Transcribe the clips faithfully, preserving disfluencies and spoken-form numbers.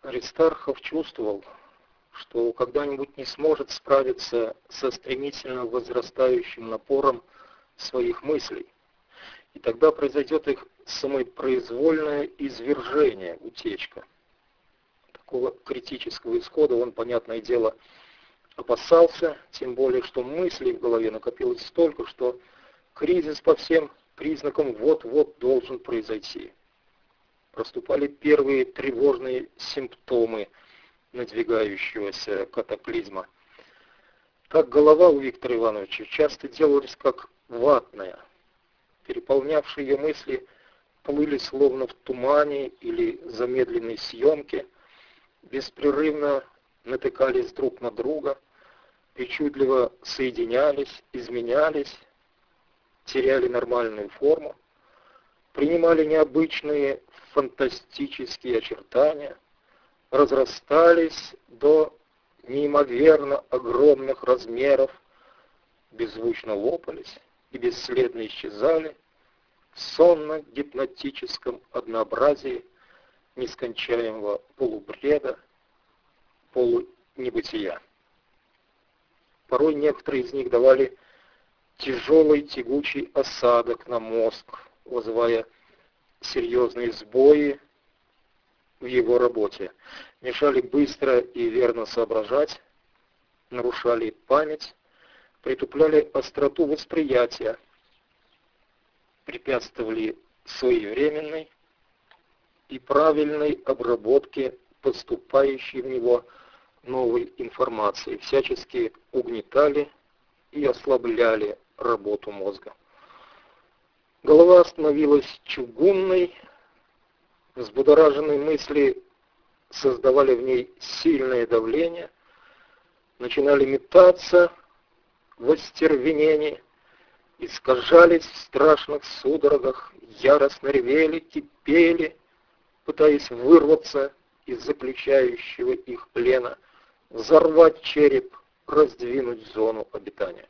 Аристархов чувствовал, что когда-нибудь не сможет справиться со стремительно возрастающим напором своих мыслей, и тогда произойдет их самопроизвольное извержение, утечка. Такого критического исхода он, понятное дело, опасался, тем более, что мыслей в голове накопилось столько, что кризис по всем признакам вот-вот должен произойти. Проступали первые тревожные симптомы надвигающегося катаклизма. Так голова у Виктора Ивановича часто делалась как ватная. Переполнявшие ее мысли плыли словно в тумане или замедленной съемке, беспрерывно натыкались друг на друга, причудливо соединялись, изменялись, теряли нормальную форму, принимали необычные фантастические очертания, разрастались до неимоверно огромных размеров, беззвучно лопались и бесследно исчезали в сонно-гипнотическом однообразии нескончаемого полубреда, полунебытия. Порой некоторые из них давали тяжелый тягучий осадок на мозг, вызывая серьезные сбои в его работе, мешали быстро и верно соображать, нарушали память, притупляли остроту восприятия, препятствовали своевременной и правильной обработке поступающей в него новой информации, всячески угнетали и ослабляли работу мозга. Голова становилась чугунной, взбудораженные мысли создавали в ней сильное давление, начинали метаться в остервенении, искажались в страшных судорогах, яростно ревели, кипели, пытаясь вырваться из заключающего их плена, взорвать череп, раздвинуть зону обитания.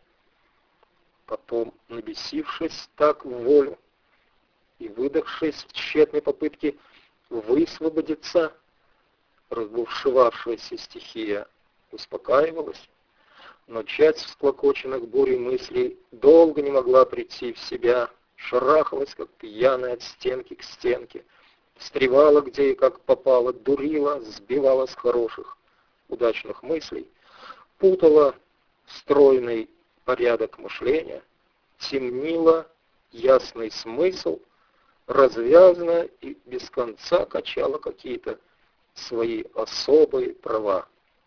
Потом, набесившись так в волю и выдохшись в тщетной попытке высвободиться, разбушевавшаяся стихия успокаивалась, но часть всклокоченных бурей мыслей долго не могла прийти в себя, шарахалась, как пьяная от стенки к стенке, встревала где и как попало, дурила, сбивала с хороших, удачных мыслей, путала стройный порядок мышления, темнила ясный смысл, развязно и без конца качала какие-то свои особые права.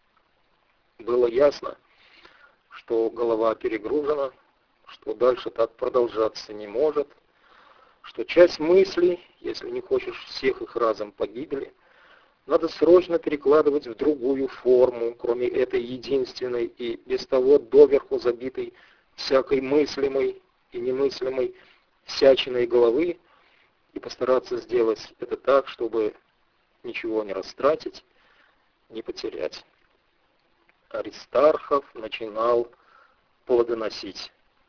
Было ясно, что голова перегружена, что дальше так продолжаться не может, что часть мыслей, если не хочешь всех их разом погибли, надо срочно перекладывать в другую форму, кроме этой единственной и без того доверху забитой всякой мыслимой и немыслимой всячиной головы, и постараться сделать это так, чтобы ничего не растратить, не потерять. Аристархов начинал плодоносить.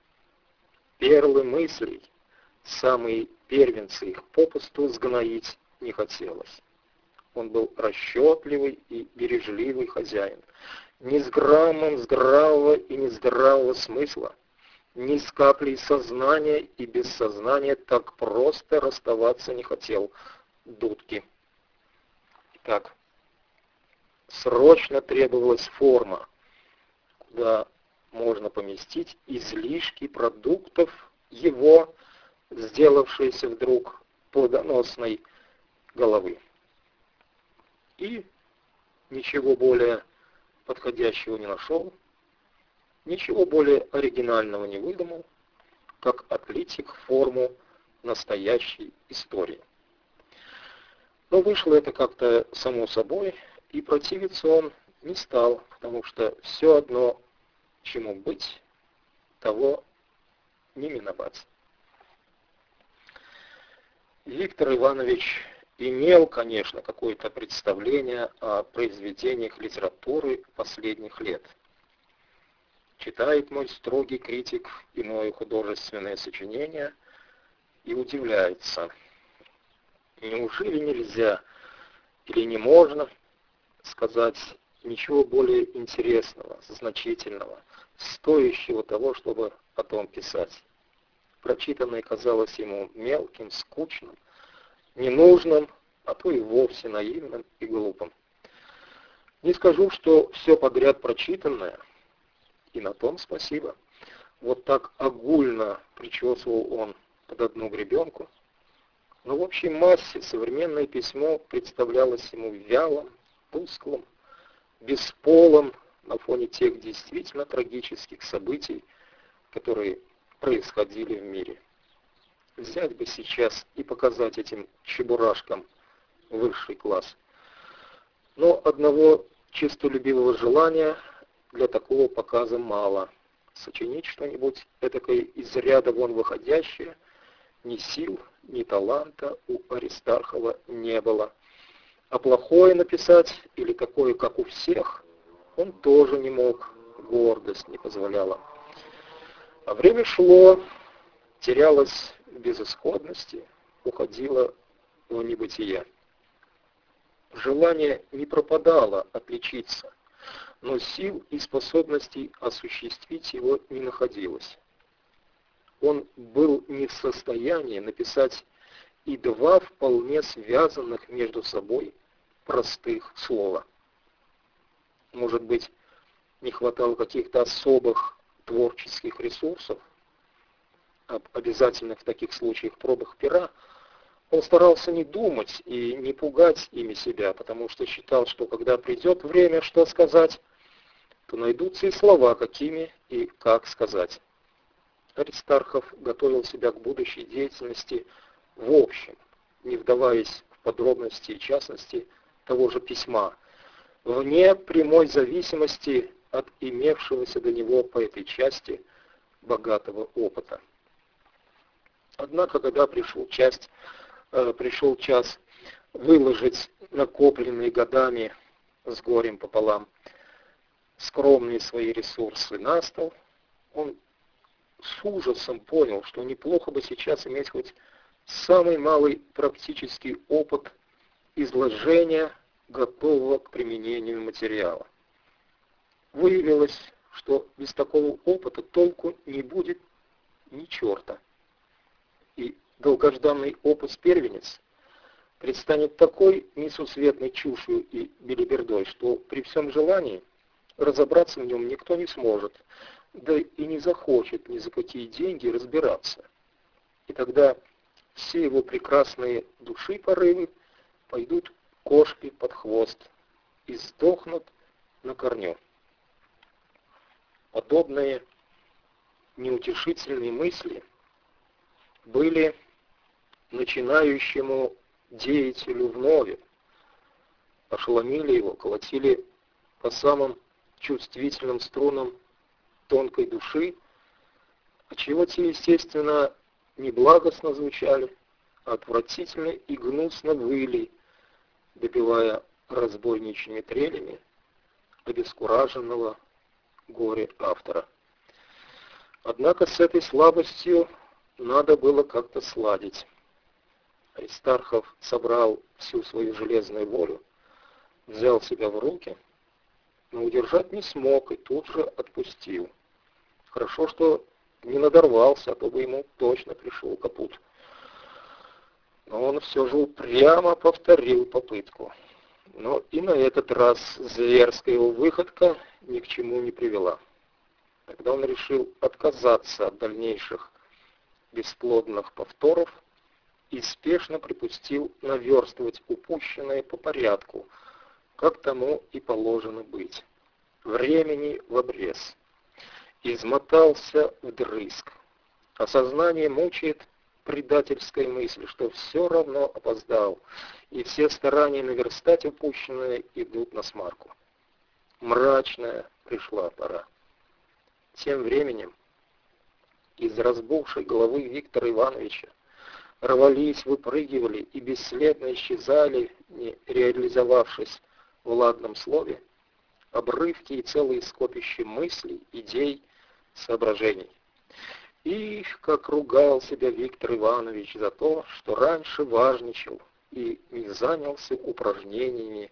Перлы мыслей, самые первенцы их попусту сгноить не хотелось. Он был расчетливый и бережливый хозяин, ни с граммом здравого и нездравого смысла, ни с каплей сознания и бессознания так просто расставаться не хотел. Дудки. Итак, срочно требовалась форма, куда можно поместить излишки продуктов его, сделавшейся вдруг плодоносной головы. И ничего более подходящего не нашел, ничего более оригинального не выдумал, как отлить их в форму настоящей истории. Но вышло это как-то само собой, и противиться он не стал, потому что все одно, чему быть, того не миновать. Виктор Иванович имел, конечно, какое-то представление о произведениях литературы последних лет. Читает мой строгий критик иное художественное сочинение и удивляется. Неужели нельзя или не можно сказать ничего более интересного, значительного, стоящего того, чтобы потом писать. Прочитанное казалось ему мелким, скучным, ненужным, а то и вовсе наивным и глупым. Не скажу, что все подряд прочитанное, и на том спасибо. Вот так огульно причесывал он под одну гребенку, но в общей массе современное письмо представлялось ему вялым, тусклым, бесполым на фоне тех действительно трагических событий, которые происходили в мире. Взять бы сейчас и показать этим чебурашкам высший класс. Но одного честолюбивого желания для такого показа мало. Сочинить что-нибудь этакое из ряда вон выходящее ни сил, ни таланта у Аристархова не было. А плохое написать, или такое, как у всех, он тоже не мог, гордость не позволяла. А время шло, терялось в безысходности, уходило в небытие. Желание не пропадало отличиться, но сил и способностей осуществить его не находилось. Он был не в состоянии написать и два вполне связанных между собой простых слова. Может быть, не хватало каких-то особых творческих ресурсов, об обязательных в таких случаях пробах пера, он старался не думать и не пугать ими себя, потому что считал, что когда придет время, что сказать, то найдутся и слова, какими и как сказать. Аристархов готовил себя к будущей деятельности в общем, не вдаваясь в подробности и частности того же письма, вне прямой зависимости от имевшегося до него по этой части богатого опыта. Однако, когда пришел, часть, э, пришел час выложить накопленные годами с горем пополам скромные свои ресурсы на стол, он с ужасом понял, что неплохо бы сейчас иметь хоть самый малый практический опыт изложения готового к применению материала. Выявилось, что без такого опыта толку не будет ни черта. И долгожданный опус-первенец предстанет такой несусветной чушью и белибердой, что при всем желании разобраться в нем никто не сможет, да и не захочет ни за какие деньги разбираться. И тогда все его прекрасные души порывы пойдут кошке под хвост и сдохнут на корню. Подобные неутешительные мысли были начинающему деятелю вновь, ошеломили его, колотили по самым чувствительным струнам тонкой души, отчего те, естественно, не благостно звучали, а отвратительно и гнусно выли, добивая разбойничьими трелями обескураженного горе автора. Однако с этой слабостью надо было как-то сладить. Аристархов собрал всю свою железную волю, взял себя в руки, но удержать не смог и тут же отпустил. Хорошо, что не надорвался, а то бы ему точно пришел капут. Но он все же упрямо повторил попытку. Но и на этот раз зверская его выходка ни к чему не привела. Тогда он решил отказаться от дальнейших бесплодных повторов и спешно припустил наверстывать упущенное по порядку, как тому и положено быть. Времени в обрез. Измотался вдрызг. А сознание мучает предательская мысль, что все равно опоздал, и все старания наверстать упущенное идут на смарку. Мрачная пришла пора. Тем временем из разбухшей головы Виктора Ивановича рвались, выпрыгивали и бесследно исчезали, не реализовавшись в ладном слове, обрывки и целые скопища мыслей, идей, соображений. Их, как ругал себя Виктор Иванович за то, что раньше важничал и не занялся упражнениями в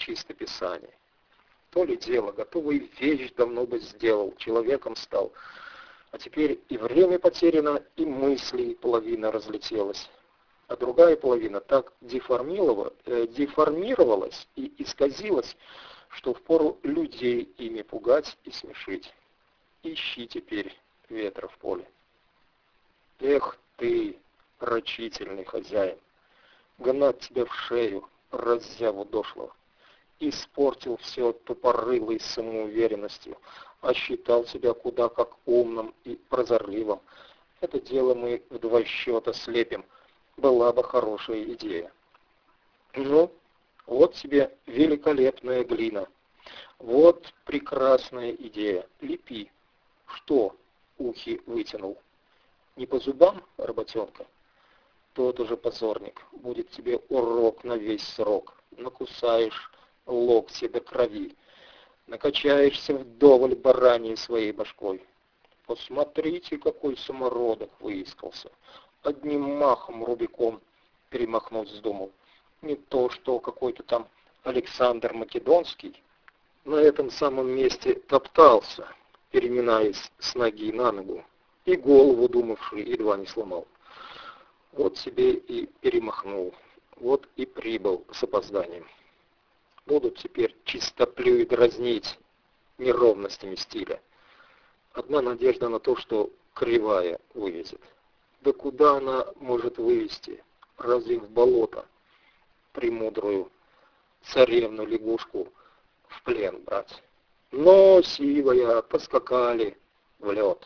чистописании. То ли дело, готовую вещь давно бы сделал, человеком стал. А теперь и время потеряно, и мысли половина разлетелась. А другая половина так деформировала, э, деформировалась и исказилась, что впору людей ими пугать и смешить. Ищи теперь ветра в поле. Эх ты, рачительный хозяин, гнать тебя в шею, раззяву дошлого. Испортил все тупорылой самоуверенностью, а считал себя куда как умным и прозорливым. Это дело мы в два счета слепим. Была бы хорошая идея. Ну, вот тебе великолепная глина. Вот прекрасная идея. Лепи. Что? Ухи вытянул. Не по зубам, работенка? Тот уже позорник. Будет тебе урок на весь срок. Накусаешь локти до крови. Накачаешься вдоволь бараньей своей башкой. Посмотрите, какой самородок выискался. Одним махом Рубикон перемахнуть вздумал. Не то, что какой-то там Александр Македонский на этом самом месте топтался, переминаясь с ноги на ногу, и голову думавший едва не сломал. Вот себе и перемахнул, вот и прибыл с опозданием. Будут теперь чистоплю и дразнить неровностями стиля. Одна надежда на то, что кривая вывезет. Да куда она может вывести? Разве в болото? Премудрую царевну-лягушку в плен брать. Но, сивая, поскакали в лед.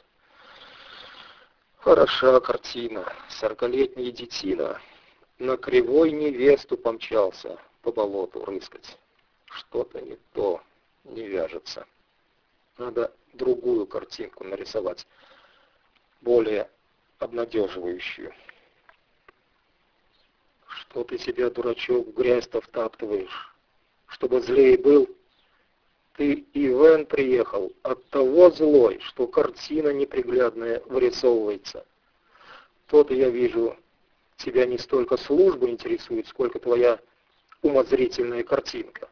Хороша картина. Сорокалетний детина на кривой невесту помчался по болоту рыскать. Что-то не то, не вяжется. Надо другую картинку нарисовать, более обнадеживающую. Что ты себя, дурачок, в грязь-то втаптываешь? Чтобы злей был? Ты и Вен приехал от того злой, что картина неприглядная вырисовывается. То-то я вижу, тебя не столько служба интересует, сколько твоя умозрительная картинка.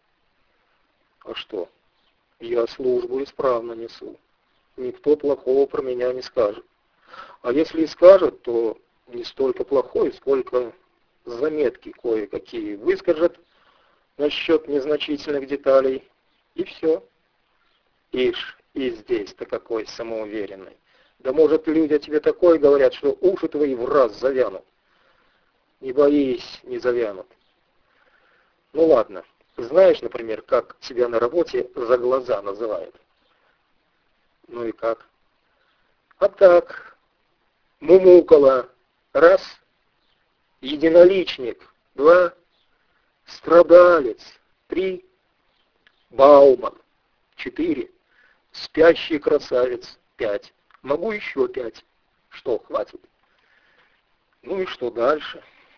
А что? Я службу исправно несу. Никто плохого про меня не скажет. А если и скажет, то не столько плохой, сколько заметки кое-какие выскажет насчет незначительных деталей. И все. Ишь, и здесь-то какой самоуверенный. Да может, люди о тебе такое говорят, что уши твои в раз завянут. Не боись, не завянут. Ну ладно. Знаешь, например, как тебя на работе за глаза называют? Ну и как? А так, мумукала, раз, единоличник, два, страдалец, три, Бауман, четыре, спящий красавец, пять. Могу еще пять. Что, хватит? Ну и что дальше?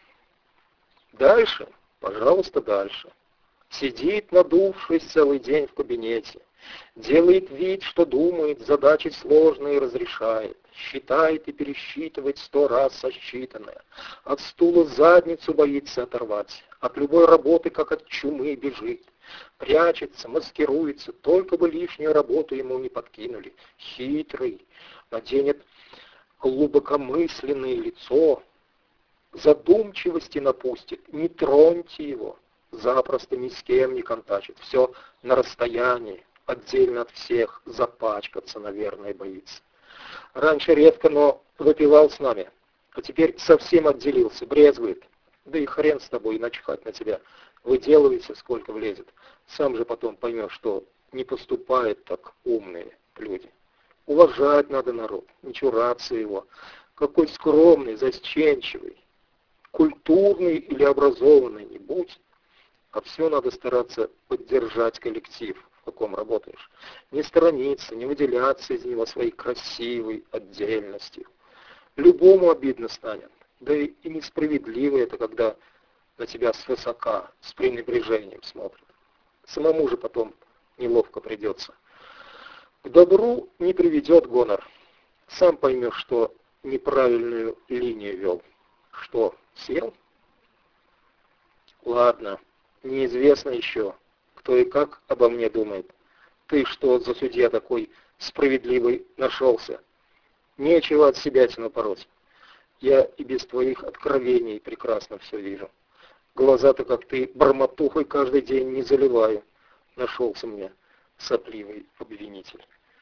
Дальше? Пожалуйста, дальше. Сидит, надувшись целый день в кабинете. Делает вид, что думает, задачи сложные разрешает. Считает и пересчитывает сто раз сосчитанное. От стула задницу боится оторвать. От любой работы, как от чумы, бежит. Прячется, маскируется, только бы лишнюю работу ему не подкинули. Хитрый, наденет глубокомысленное лицо. Задумчивости напустит, не троньте его. Запросто ни с кем не контачит. Все на расстоянии, отдельно от всех, запачкаться, наверное, боится. Раньше редко, но выпивал с нами, а теперь совсем отделился, брезгует. Да и хрен с тобой, начхать на тебя. Выделывайся, сколько влезет. Сам же потом поймешь, что не поступают так умные люди. Уважать надо народ, не чураться его. Какой скромный, застенчивый, культурный или образованный не будь. А все надо стараться поддержать коллектив, в каком работаешь. Не сторониться, не выделяться из него своей красивой отдельностью. Любому обидно станет. Да и несправедливо это, когда на тебя свысока, с пренебрежением смотрят. Самому же потом неловко придется. К добру не приведет гонор. Сам поймешь, что неправильную линию вел. Что, съел? Ладно, неизвестно еще, кто и как обо мне думает. Ты что за судья такой справедливый нашелся? Нечего от себятину пороть. Я и без твоих откровений прекрасно все вижу. Глаза-то, как ты, бормотухой каждый день не заливаю. Нашелся мне сопливый обвинитель.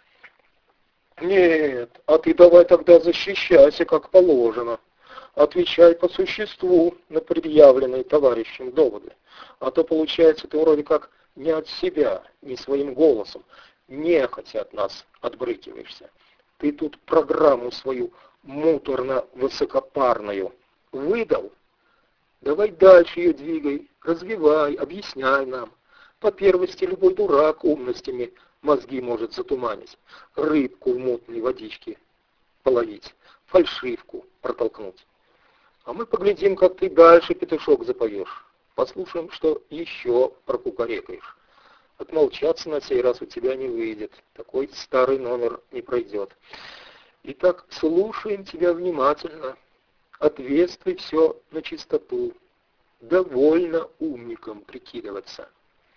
Нет, а ты давай тогда защищайся, как положено. Отвечай по существу на предъявленные товарищем доводы. А то, получается, ты вроде как не от себя, не своим голосом, нехотя от нас отбрыкиваешься. Ты тут программу свою муторно-высокопарную выдал? Давай дальше ее двигай, развивай, объясняй нам. По первости, любой дурак умностями мозги может затуманить, рыбку в мутной водичке половить, фальшивку протолкнуть. А мы поглядим, как ты дальше петушок запоешь. Послушаем, что еще прокукарекаешь. Отмолчаться на сей раз у тебя не выйдет. Такой старый номер не пройдет. Итак, слушаем тебя внимательно. Ответствуй все на чистоту. Довольно умником прикидываться.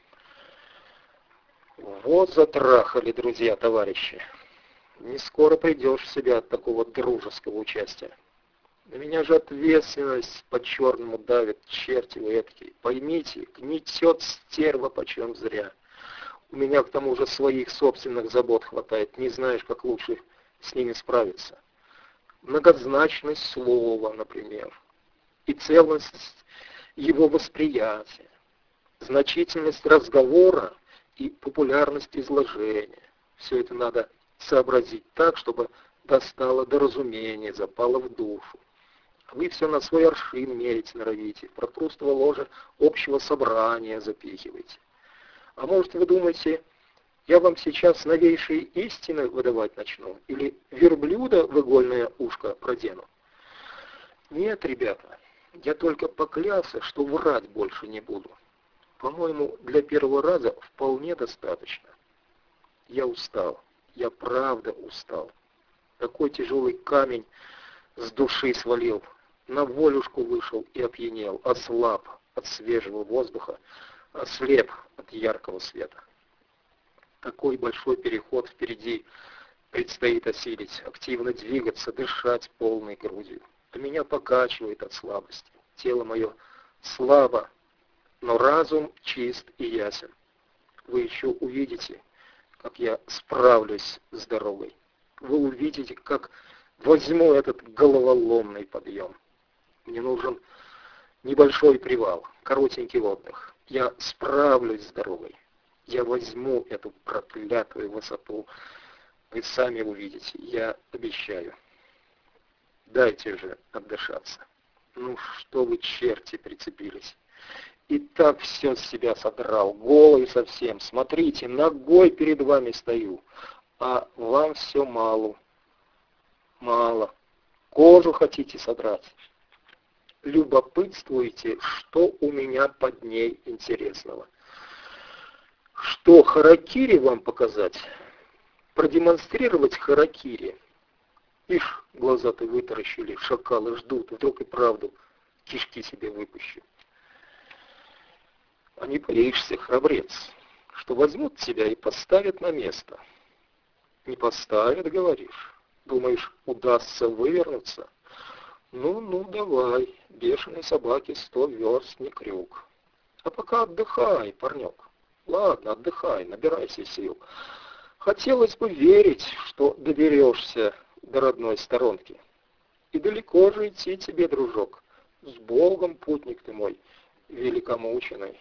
Вот затрахали, друзья, товарищи. Не скоро придешь в себя от такого дружеского участия. На меня же ответственность по-черному давит, черти вы эткие. Поймите, гнетет стерва почем зря. У меня к тому же своих собственных забот хватает, не знаешь, как лучше с ними справиться. Многозначность слова, например, и целостность его восприятия, значительность разговора и популярность изложения. Все это надо сообразить так, чтобы достало до разумения, запало в душу. Вы все на свой аршин мерить норовите, в прокрустово ложе общего собрания запихиваете. А может, вы думаете, я вам сейчас новейшие истины выдавать начну? Или верблюда в игольное ушко продену? Нет, ребята, я только поклялся, что врать больше не буду. По-моему, для первого раза вполне достаточно. Я устал, я правда устал. Такой тяжелый камень с души свалил. На волюшку вышел и опьянел, ослаб от свежего воздуха, ослеп от яркого света. Такой большой переход впереди предстоит осилить, активно двигаться, дышать полной грудью. А меня покачивает от слабости. Тело мое слабо, но разум чист и ясен. Вы еще увидите, как я справлюсь с дорогой. Вы увидите, как возьму этот головоломный подъем. Мне нужен небольшой привал, коротенький отдых. Я справлюсь с дорогой. Я возьму эту проклятую высоту. Вы сами увидите, я обещаю. Дайте же отдышаться. Ну что вы, черти, прицепились? И так все с себя содрал, голый совсем. Смотрите, ногой перед вами стою, а вам все мало. Мало. Кожу хотите содрать. Любопытствуете, что у меня под ней интересного. Что, харакири вам показать? Продемонстрировать харакири? Ишь, глаза-то вытаращили, шакалы ждут, вдруг и правду кишки себе выпущу. А не боишься, храбрец, что возьмут тебя и поставят на место? Не поставят, говоришь? Думаешь, удастся вывернуться? Ну-ну, давай, бешеной собаке сто верст не крюк. А пока отдыхай, парнек. Ладно, отдыхай, набирайся сил. Хотелось бы верить, что доберешься до родной сторонки. И далеко же идти тебе, дружок. С Богом, путник ты мой, великомученый.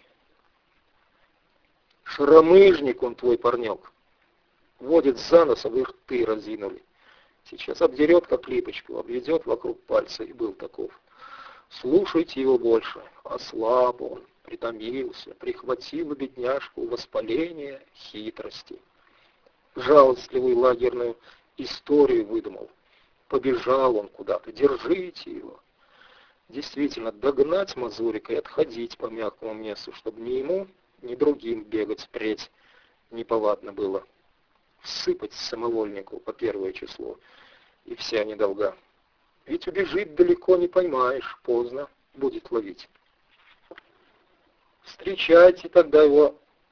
Шаромыжник он твой, парнек. Водит за нос, а вы рты разинули. Сейчас обдерет, как липочку, обведет вокруг пальца, и был таков. Слушайте его больше. Ослаб он, притомился, прихватил бедняжку воспаление хитрости. Жалостливую лагерную историю выдумал. Побежал он куда-то, держите его. Действительно, догнать Мазурика и отходить по мягкому месту, чтобы ни ему, ни другим бегать впредь неповадно было. Всыпать самовольнику по первое число, и вся недолга. Ведь убежит далеко не поймаешь, поздно будет ловить. Встречайте тогда его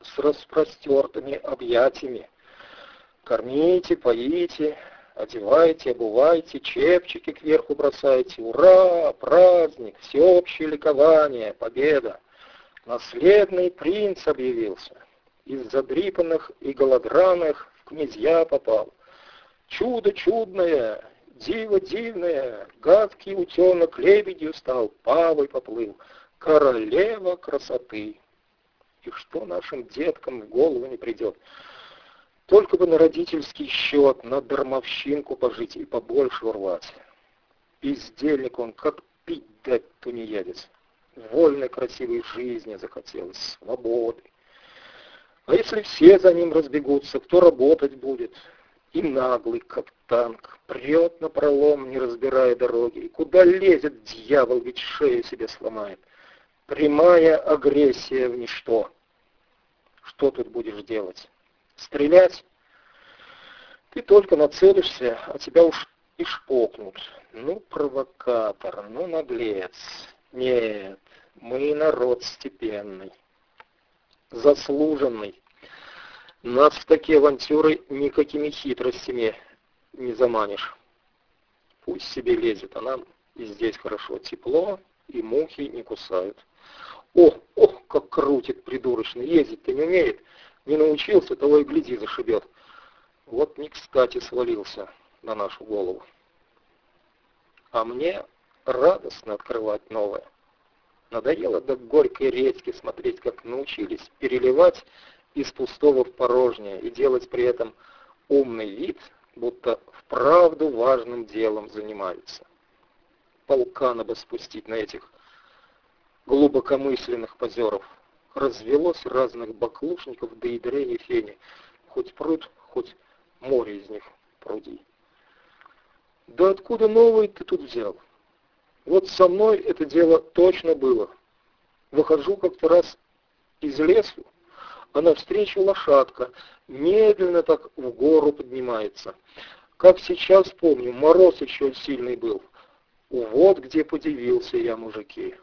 с распростертыми объятиями. Кормите, поите, одевайте, обувайте, чепчики кверху бросайте. Ура! Праздник, всеобщее ликование, победа! Наследный принц объявился. Из задрипанных и голодранных в князья попал. Чудо чудное, диво дивное, гадкий утенок лебедью стал, павой поплыл, королева красоты. И что нашим деткам в голову не придет? Только бы на родительский счет, на дармовщинку пожить и побольше урвать. Бездельник он, как пить дать тунеядец. Вольной красивой жизни захотелось, свободы. А если все за ним разбегутся, кто работать будет? И наглый, как танк, прет напролом, не разбирая дороги. И куда лезет дьявол, ведь шею себе сломает. Прямая агрессия в ничто. Что тут будешь делать? Стрелять? Ты только нацелишься, а тебя уж и шпокнут. Ну, провокатор, ну, наглец. Нет, мы народ степенный, заслуженный. Нас в такие авантюры никакими хитростями не заманишь. Пусть себе лезет, а нам и здесь хорошо, тепло, и мухи не кусают. О, ох, как крутит придурочный, ездить-то не умеет. Не научился, того и гляди зашибет. Вот не кстати свалился на нашу голову. А мне радостно открывать новое. Надоело до горькой редьки смотреть, как научились переливать из пустого в порожнее и делать при этом умный вид, будто вправду важным делом занимаются. Полка надо спустить на этих глубокомысленных позеров. Развелось разных баклушников, да и дрени фени. Хоть пруд, хоть море из них пруди. Да откуда новый ты тут взял? Вот со мной это дело точно было. Выхожу как-то раз из лесу, а навстречу лошадка медленно так в гору поднимается. Как сейчас помню, мороз еще сильный был. Вот где подивился я, мужики.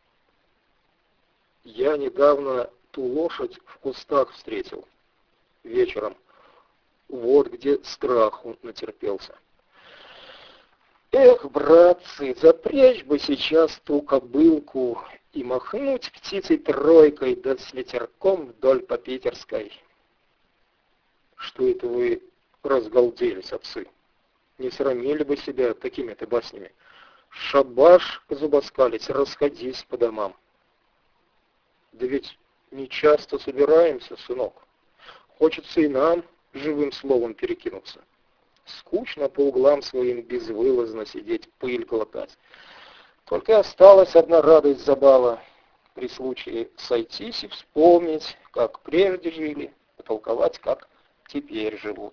Я недавно ту лошадь в кустах встретил вечером. Вот где страху натерпелся. Эх, братцы, запрячь бы сейчас ту кобылку и махнуть птицей-тройкой, да с ветерком вдоль по Питерской. Что это вы разгалделись, отцы? Не срамили бы себя такими-то баснями. Шабаш зубоскалить, расходись по домам. Да ведь не часто собираемся, сынок. Хочется и нам живым словом перекинуться. Скучно по углам своим безвылазно сидеть, пыль глотать. Только осталась одна радость забава. При случае сойтись и вспомнить, как прежде жили, потолковать, как теперь живут.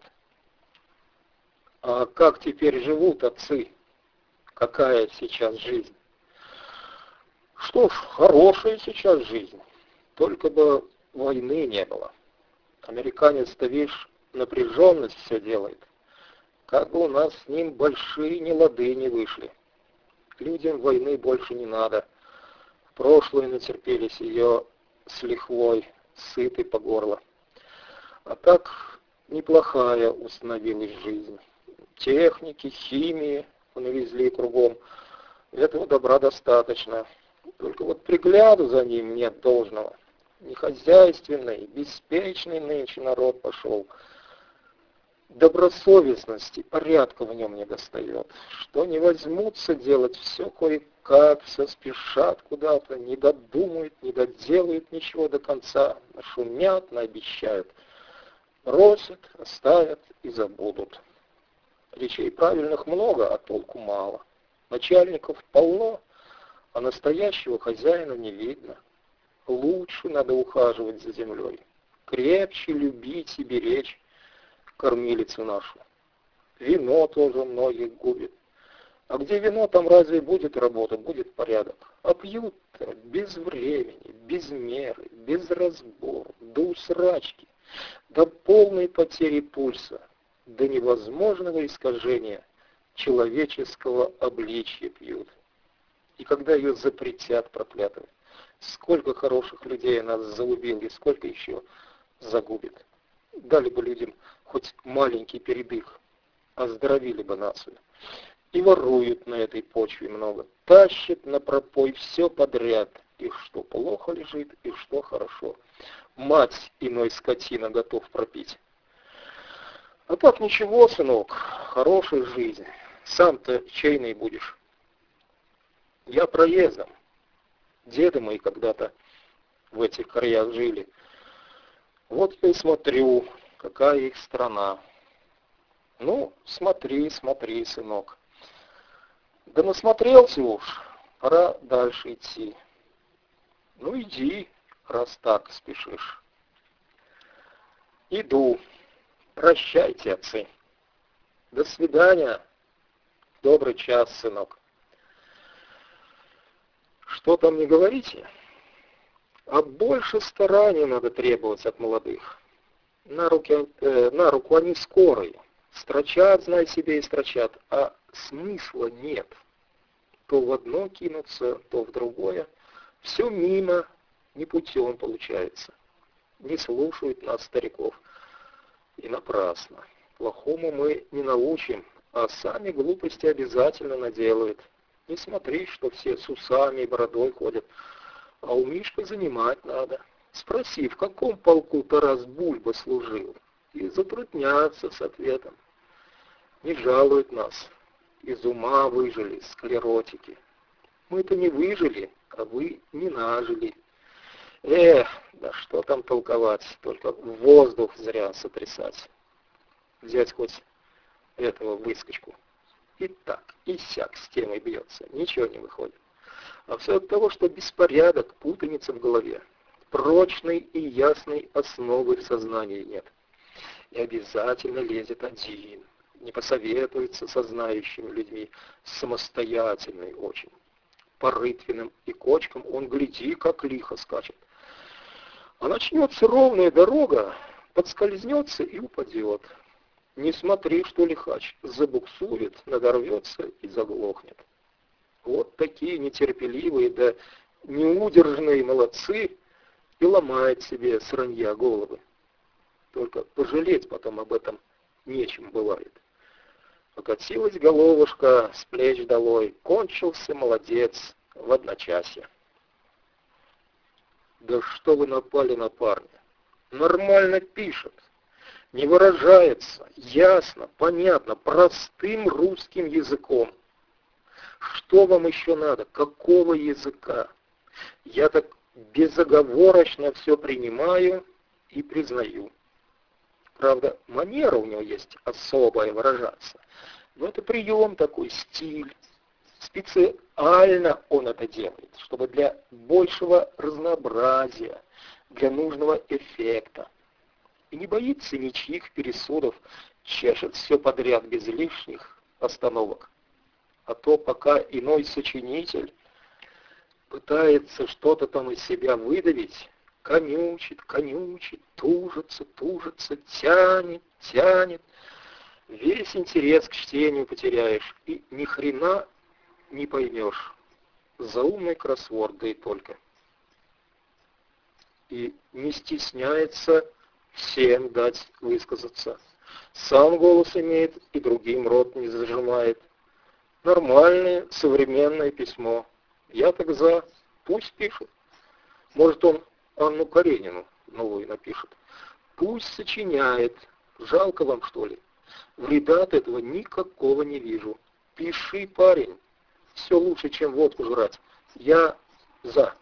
А как теперь живут отцы? Какая сейчас жизнь? Что ж, хорошая сейчас жизнь. Только бы войны не было. Американец-то, видишь, напряженность все делает. Как бы у нас с ним большие нелады не вышли. Людям войны больше не надо. В прошлое натерпелись ее с лихвой, сыты по горло. А так неплохая установилась жизнь. Техники, химии навезли кругом. Этого добра достаточно. Только вот пригляду за ним нет должного. Нехозяйственный, беспечный нынче народ пошел. Добросовестности, порядка в нем не достает. Что не возьмутся делать, все кое-как, все спешат куда-то, не додумают, не доделают ничего до конца, нашумят, наобещают. Бросят, оставят и забудут. Речей правильных много, а толку мало. Начальников полно, а настоящего хозяина не видно. Лучше надо ухаживать за землей, крепче любить и беречь кормилицу нашу. Вино тоже многих губит. А где вино, там разве будет работа, будет порядок? А пьют-то без времени, без меры, без разбора, до усрачки, до полной потери пульса, до невозможного искажения человеческого обличья пьют. И когда ее запретят, проклятые, сколько хороших людей нас заубили, сколько еще загубит. Дали бы людям хоть маленький передых, оздоровили бы нацию. И воруют на этой почве много, тащат на пропой все подряд, и что плохо лежит, и что хорошо. Мать иной скотина готов пропить. А так ничего, сынок, хорошая жизнь, сам-то чейный будешь. Я проездом. Деды мои когда-то в этих краях жили. Вот я и смотрю, какая их страна. Ну, смотри, смотри, сынок. Да насмотрелся уж, пора дальше идти. Ну иди, раз так спешишь. Иду. Прощайте, отцы. До свидания. Добрый час, сынок. Что там не говорите? А больше старания надо требовать от молодых. На, руки, э, на руку они скорые. Строчат, знай себе, и строчат, а смысла нет. То в одно кинуться, то в другое. Все мимо, не путем получается. Не слушают нас, стариков. И напрасно. Плохому мы не научим, а сами глупости обязательно наделают. Не смотри, что все с усами и бородой ходят. А у Мишка занимать надо. Спроси, в каком полку Тарас Бульба служил, и затрудняться с ответом. Не жалуют нас. Из ума выжили склеротики. Мы-то не выжили, а вы не нажили. Эх, да что там толковать, только воздух зря сотрясать. Взять хоть этого выскочку. И так, и сяк с темой бьется, ничего не выходит. А все от того, что беспорядок, путаница в голове. Прочной и ясной основы в сознании нет. И обязательно лезет один. Не посоветуется со знающими людьми, самостоятельный очень. По рытвинам и кочкам он, гляди, как лихо скачет. А начнется ровная дорога, подскользнется и упадет. Не смотри, что лихач забуксует, надорвется и заглохнет. Вот такие нетерпеливые да неудержные молодцы и ломают себе сранья головы. Только пожалеть потом об этом нечем бывает. Покатилась головушка с плеч долой, кончился молодец в одночасье. Да что вы напали на парня? Нормально пишет, не выражается, ясно, понятно, простым русским языком. Что вам еще надо? Какого языка? Я так безоговорочно все принимаю и признаю. Правда, манера у него есть особая выражаться. Но это прием такой, стиль. Специально он это делает, чтобы для большего разнообразия, для нужного эффекта. И не боится ничьих пересудов, чешет все подряд без лишних остановок. А то пока иной сочинитель пытается что-то там из себя выдавить, конючит, конючит, тужится, тужится, тянет, тянет. Весь интерес к чтению потеряешь и ни хрена не поймешь. Заумный кроссворд, да и только. И не стесняется всем дать высказаться. Сам голос имеет и другим рот не зажимает. Нормальное современное письмо. Я так за. Пусть пишет. Может, он Анну Каренину новую напишет. Пусть сочиняет. Жалко вам, что ли? Вреда от этого никакого не вижу. Пиши, парень. Все лучше, чем водку жрать. Я за.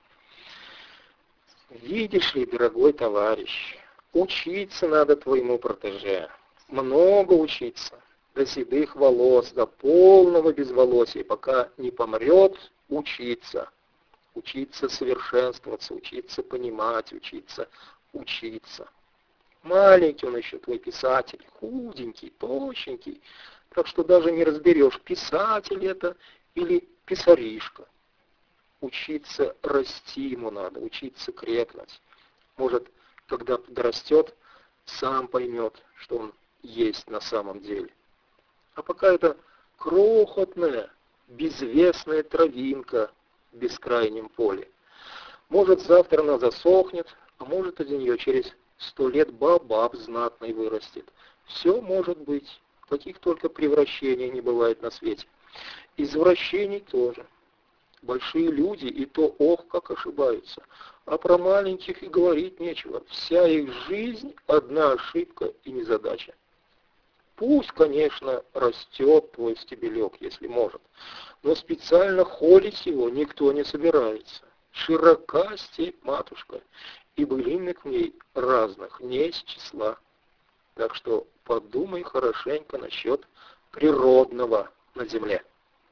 Видишь ли, дорогой товарищ, учиться надо твоему протеже. Много учиться. До седых волос, до полного безволосия, пока не помрет, учиться. Учиться совершенствоваться, учиться понимать, учиться учиться. Маленький он еще, твой писатель, худенький, тощенький, так что даже не разберешь, писатель это или писаришка. Учиться расти ему надо, учиться крепнуть. Может, когда подрастет, сам поймет, что он есть на самом деле. А пока это крохотная, безвестная травинка в бескрайнем поле. Может, завтра она засохнет, а может, из нее через Сто лет баобаб знатный вырастет. Все может быть. Каких только превращений не бывает на свете. Извращений тоже. Большие люди и то ох, как ошибаются. А про маленьких и говорить нечего. Вся их жизнь одна ошибка и незадача. Пусть, конечно, растет твой стебелек, если может, но специально холить его никто не собирается. Широка степь, матушка, и былинок в ней разных, не из числа. Так что подумай хорошенько насчет природного на земле.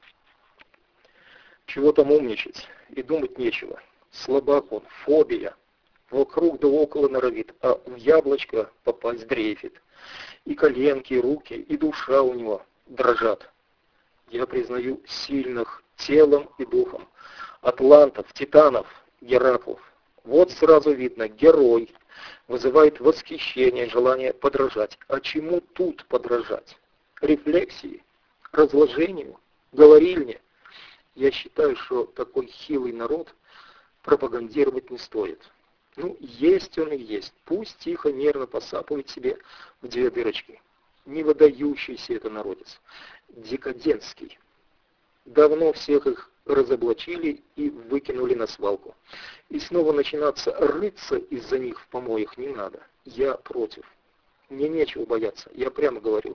Чего там умничать, и думать нечего. Слабак он, фобия. Вокруг да около норовит, а в яблочко попасть дрейфит. И коленки, и руки, и душа у него дрожат. Я признаю сильных телом и духом. Атлантов, титанов, Гераклов. Вот сразу видно, герой. Вызывает восхищение, желание подражать. А чему тут подражать? Рефлексии, разложению, говорильне. Я считаю, что такой хилый народ пропагандировать не стоит. Ну, есть он и есть. Пусть тихо, мирно посапывает себе в две дырочки. Не выдающийся это народец. Декадентский. Давно всех их разоблачили и выкинули на свалку. И снова начинаться рыться из-за них в помоях не надо. Я против. Мне нечего бояться. Я прямо говорю.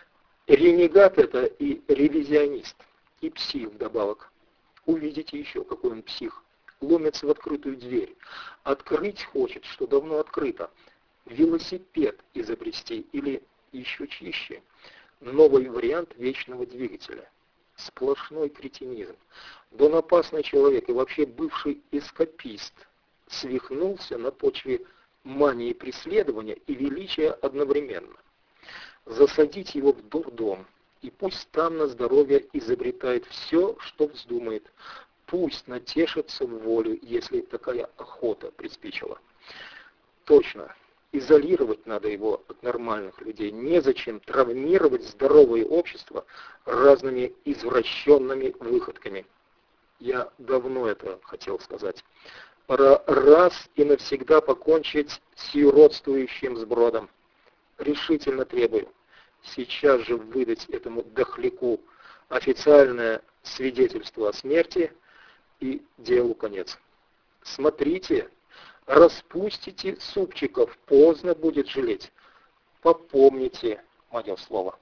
Ренегат это и ревизионист. И псих вдобавок. Увидите еще, какой он псих. Ломится в открытую дверь. Открыть хочет, что давно открыто. Велосипед изобрести или, еще чище, новый вариант вечного двигателя. Сплошной кретинизм. Дон опасный человек и вообще бывший эскапист свихнулся на почве мании преследования и величия одновременно. Засадить его в дурдом, и пусть там на здоровье изобретает все, что вздумает. Пусть натешится в волю, если такая охота приспичила. Точно, изолировать надо его от нормальных людей. Незачем травмировать здоровое общество разными извращенными выходками. Я давно это хотел сказать. Пора раз и навсегда покончить с юродствующим сбродом. Решительно требую сейчас же выдать этому дохляку официальное свидетельство о смерти, и делу конец. Смотрите, распустите супчиков, поздно будет жалеть. Попомните мое слово.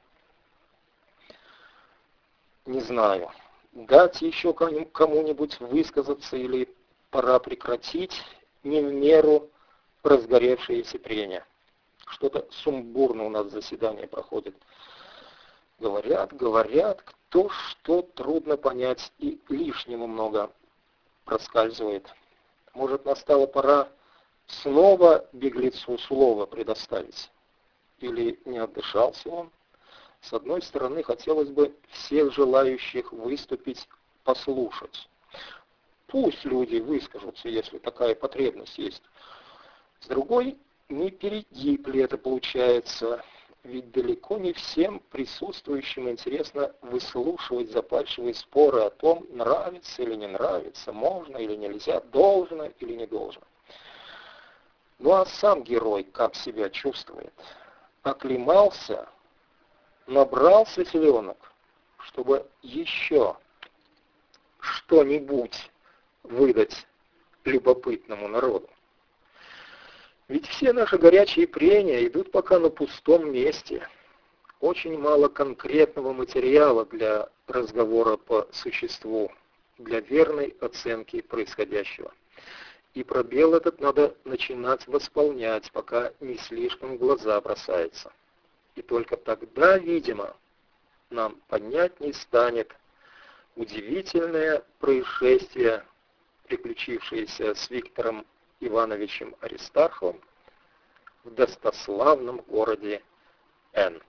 Не знаю, дать еще кому-нибудь высказаться или пора прекратить не в меру разгоревшиеся прения. Что-то сумбурно у нас заседание проходит. Говорят, говорят, кто что трудно понять и лишнего много проскальзывает. Может, настала пора снова беглецу слово предоставить? Или не отдышался он? С одной стороны, хотелось бы всех желающих выступить послушать. Пусть люди выскажутся, если такая потребность есть. С другой, не перегиб ли это получается? Ведь далеко не всем присутствующим интересно выслушивать запальчивые споры о том, нравится или не нравится, можно или нельзя, должно или не должно. Ну а сам герой как себя чувствует? Оклемался, набрался селенок, чтобы еще что-нибудь выдать любопытному народу. Ведь все наши горячие прения идут пока на пустом месте. Очень мало конкретного материала для разговора по существу, для верной оценки происходящего. И пробел этот надо начинать восполнять, пока не слишком в глаза бросается. И только тогда, видимо, нам понятней станет удивительное происшествие, приключившееся с Виктором Ивановичем Аристарховым в достославном городе Н.